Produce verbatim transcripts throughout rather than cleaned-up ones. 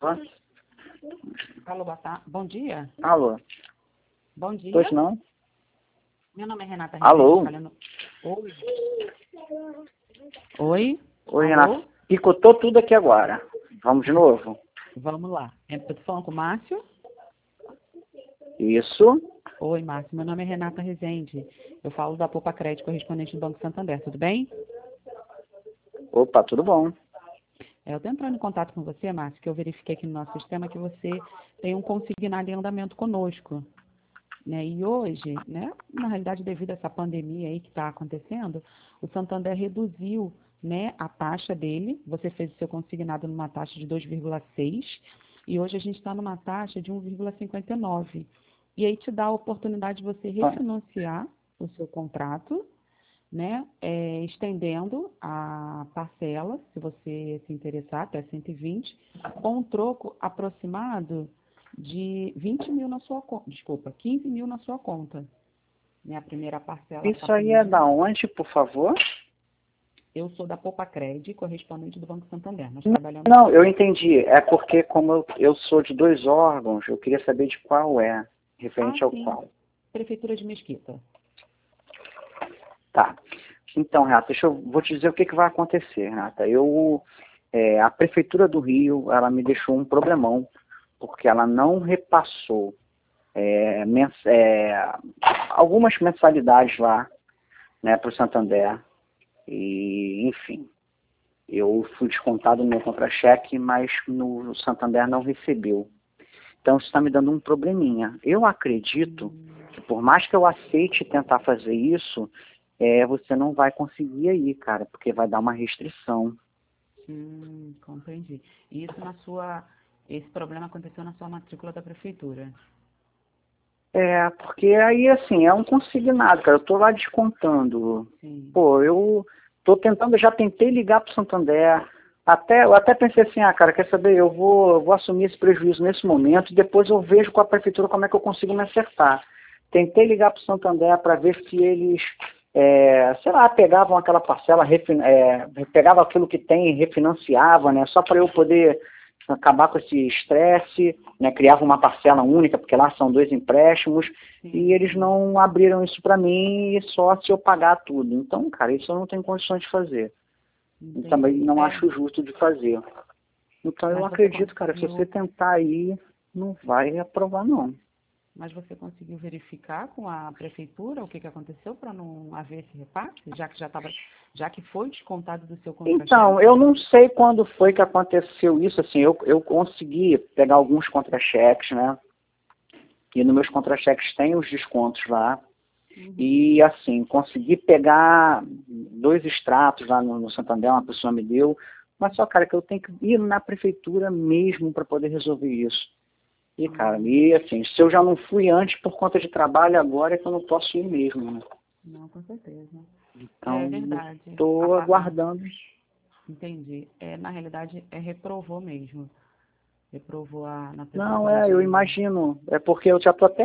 Alô, boa tarde. Bom dia. Alô? Bom dia. Pois não? Meu nome é Renata Alô? Falando... Oi. Oi? Oi, Alô? Renato. Picotou tudo aqui agora. Vamos de novo? Vamos lá. Eu tô falando com o Márcio? Isso. Oi, Márcio. Meu nome é Renata Rezende. Eu falo da Poupa Crédito, correspondente do Banco Santander. Tudo bem? Opa, tudo bom. É, eu estou entrando em contato com você, Márcio, que eu verifiquei aqui no nosso sistema que você tem um consignado em andamento conosco. Né? E hoje, né, na realidade, devido a essa pandemia aí que está acontecendo, o Santander reduziu, né, a taxa dele. Você fez o seu consignado numa taxa de dois vírgula seis e hoje a gente está numa taxa de um vírgula cinquenta e nove. E aí te dá a oportunidade de você Ah, refinanciar o seu contrato, né, é, estendendo a parcela, se você se interessar, até cento e vinte, com um troco aproximado de vinte mil na sua conta, desculpa, quinze mil na sua conta. Né, a primeira parcela está Isso por aí é mês. da onde, por favor? Eu sou da Poupa Crédito, correspondente do Banco Santander. Nós Não, trabalhamos... não, eu entendi. É porque como eu, eu sou de dois órgãos, eu queria saber de qual é, Ah, referente ao sim, qual. Prefeitura de Mesquita. Tá. Então, Renata, deixa eu vou te dizer o que, que vai acontecer, Renata. Eu, é, a Prefeitura do Rio, ela me deixou um problemão, porque ela não repassou é, mens é, algumas mensalidades lá, né, para o Santander. E, enfim, eu fui descontado no meu contra-cheque, mas no Santander não recebeu. Então, isso está me dando um probleminha. Eu acredito que por mais que eu aceite tentar fazer isso, é, você não vai conseguir aí, cara, porque vai dar uma restrição. Hum, compreendi. E isso na sua... Esse problema aconteceu na sua matrícula da prefeitura. É, porque aí, assim, é um consignado, cara. Eu tô lá descontando. Sim. Pô, eu tô tentando, já tentei ligar pro Santander. Até, eu até pensei assim, ah, cara, quer saber, eu vou, eu vou assumir esse prejuízo nesse momento e depois eu vejo com a prefeitura como é que eu consigo me acertar. Tentei ligar pro Santander para ver se eles, é, sei lá, pegavam aquela parcela, refin, é, pegavam aquilo que tem e refinanciava, né, só para eu poder acabar com esse estresse, né, criava uma parcela única, porque lá são dois empréstimos, Sim, e eles sim. não abriram isso para mim e só se eu pagar tudo. Então, cara, isso eu não tenho condições de fazer. E também Entendi. não É, acho justo de fazer. Então eu mas você acredito, cara, se você conseguiu, tentar aí, não vai aprovar não. mas você conseguiu verificar com a prefeitura o que, que aconteceu para não haver esse repasse, já que já estava, já que foi descontado do seu Então, contra-cheque? eu não sei quando foi que aconteceu isso, assim, eu, eu consegui pegar alguns contra-cheques, né? E nos meus contra-cheques tem os descontos lá. Uhum. E assim, consegui pegar dois extratos lá no, no Santander, uma pessoa me deu, mas só, cara, que eu tenho que ir na prefeitura mesmo para poder resolver isso. E, cara, Hum, e assim, se eu já não fui antes por conta de trabalho, agora é que eu não posso ir mesmo, né? não, com certeza. É Então, verdade. A, estou pa- a, aguardando. entendi. É, na realidade, é reprovou mesmo. Reprovou a, na Não, prefeitura é, eu de... imagino. É porque eu já estou até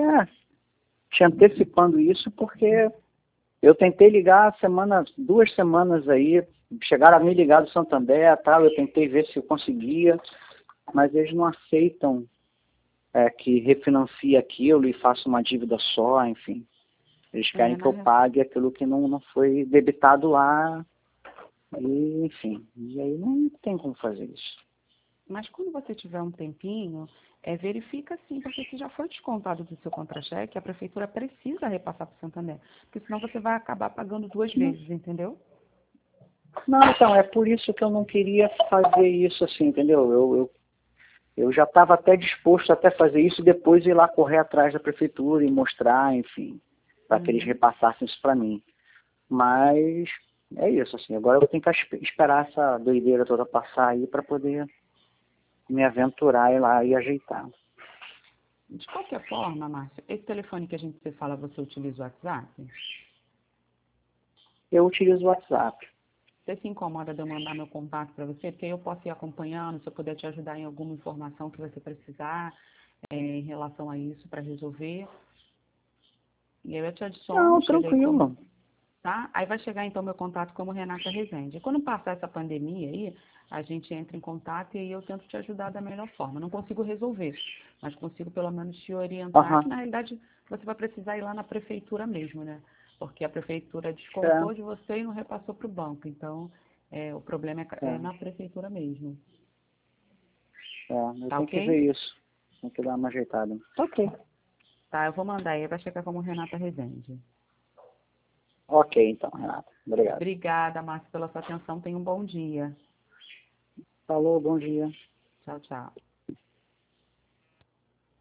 te antecipando isso, porque eu tentei ligar semana, duas semanas aí, chegaram a me ligar do Santander, tal, eu tentei ver se eu conseguia, mas eles não aceitam é, que refinancie aquilo e faça uma dívida só, enfim. Eles querem É, que na, eu re- pague aquilo que não, não foi debitado lá, e, enfim. E aí não tem como fazer isso. mas quando você tiver um tempinho, é, verifica sim, porque se já foi descontado do seu contra-cheque, a prefeitura precisa repassar para o Santander, porque senão você vai acabar pagando duas vezes, entendeu? Não, então, é por isso que eu não queria fazer isso assim, entendeu? Eu, eu, eu já estava até disposto até fazer isso e depois ir lá correr atrás da prefeitura e mostrar, enfim, para que eles Uhum. repassassem isso para mim. Mas é isso, assim, agora eu tenho que esp- esperar essa doideira toda passar aí para poder me aventurar e lá e ajeitar. De qualquer forma, Márcio, esse telefone que a gente se fala, você utiliza o WhatsApp? Eu utilizo o WhatsApp. Você se incomoda de eu mandar meu contato para você? Porque aí eu posso ir acompanhando, se eu puder te ajudar em alguma informação que você precisar é, em relação a isso para resolver. E aí eu te adiciono, Não, chega aí como, tranquilo. tá? Aí vai chegar então meu contato como Renata Rezende. E quando passar essa pandemia aí, a gente entra em contato e aí eu tento te ajudar da melhor forma. Não consigo resolver, mas consigo pelo menos te orientar, Aham. que na realidade você vai precisar ir lá na prefeitura mesmo, né? Porque a prefeitura É, descontou de você e não repassou para o banco. Então, é, o problema é, é, é na prefeitura mesmo. é, eu Tá tenho que ok? ver isso. Tem que dar uma ajeitada. Ok. Tá, eu vou mandar aí, vai chegar como Renata Rezende. Ok, então, Renata. Obrigado. Obrigada, Márcia, pela sua atenção. Tenha um bom dia. Falou, bom dia. Tchau, tchau.